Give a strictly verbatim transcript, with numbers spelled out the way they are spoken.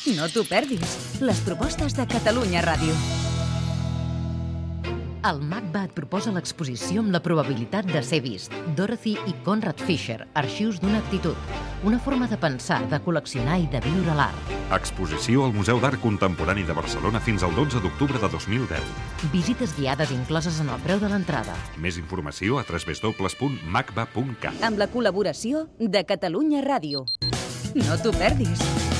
No t'ho perdis. Les propostes de Catalunya Ràdio. El MACBA et proposa l'exposició amb la probabilitat de ser vist. Dorothy i Conrad Fisher, arxius d'una actitud. Una forma de pensar, de col·leccionar i de viure l'art. Exposició al Museu d'Art Contemporani de Barcelona fins al dotze d'octubre de dos mil deu. Visites guiades incloses en el preu de l'entrada. Més informació a w w w punt macba punt cat. Amb la col·laboració de Catalunya Ràdio. No t'ho perdis.